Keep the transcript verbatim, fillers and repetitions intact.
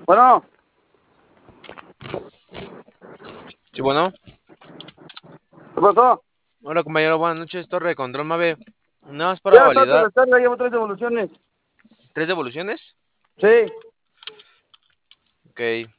Bueno. Sí, bueno. ¿Qué pasó? Hola, compañero, buenas noches, Torre de Control Mave. Nada más para Ya está tu validar. descarga, llevo tres devoluciones. ¿Tres devoluciones? Sí. Ok.